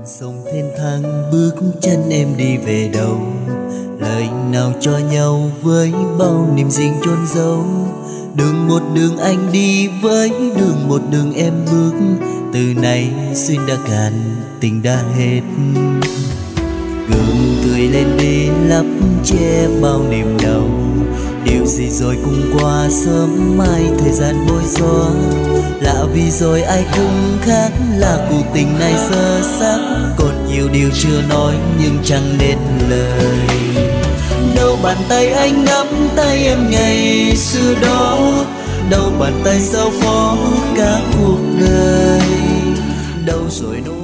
Sông thênh thang bước chân em đi về đâu, lời nào cho nhau với bao niềm riêng chôn giấu. Đường một đường anh đi với đường một đường em bước, từ nay duyên đã cạn tình đã hết. Gượng cười lên đi lấp che bao niềm đau, điều gì rồi cũng qua sớm mai thời gian bối xóa. Lạ vì rồi ai cũng khác, là cuộc tình này sơ xác, còn nhiều điều chưa nói nhưng chẳng nên lời. Đâu bàn tay anh nắm tay em ngày xưa đó, đâu bàn tay giao phó cả cuộc đời. Đâu rồi nỗi